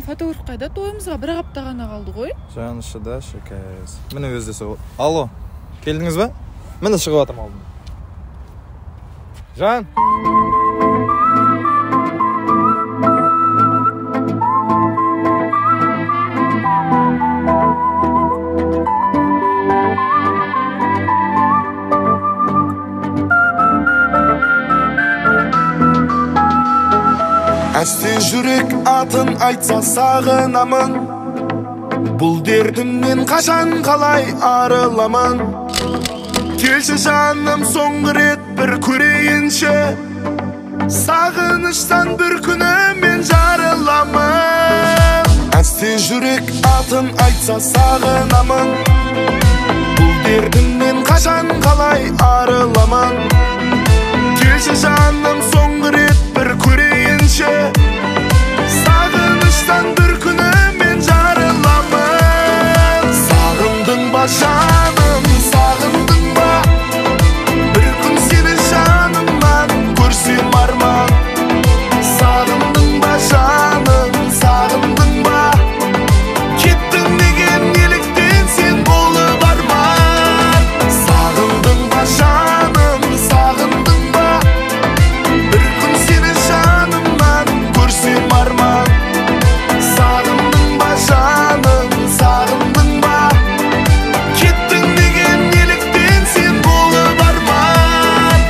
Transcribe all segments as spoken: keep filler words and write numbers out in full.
фотограф қайда? Тойымызға бір апта ғана қалды ғой. Жанышыда шекайыз. Міне өзде сол. Алло, келдіңіз ба? Міне шығып атым алдым. Жан! Әстен жүрек атын айтса сағынамын, бұл дертімнен қашан қалай арыламын. Келші жаным соңғы рет бір көрейінші, сағыныштан бір күні мен жарыламын. Әстен жүрек атын айтса сағынамын, бұл дертімнен қашан қалай арыламын. Келші жаным соңғы рет бір көрейінші, сағыныштан бір күні мен жарыламын. Сағындың ба жаным, сағындың ба, бір күн сені жанымнан көрсем арман. Сағындың ба жаным, сағындың ба, кеттің деген неліктен сен болып арман. Сағындың ба жаным, сағындың ба, бір күн сені жанымнан көрсем арман. Сағындың ба жаным, сағындың ба, кеттің деген неліктен сен болып арман.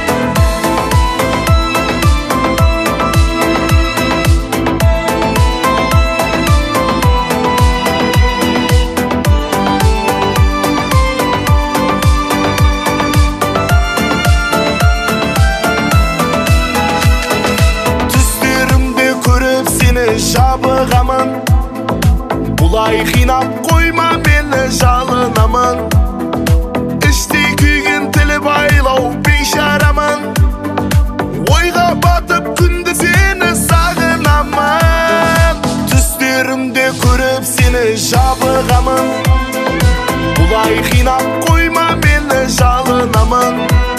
Түстерімде көріп сені жабығамын, бұлай қинап қойма мені жалынамын. Іштей күйген тілі байлау бейшарамын, ойға батып күнді сені сағынамын. Түстерімде көріп сені жабығамын, бұлай қинап қойма мені жалынамын.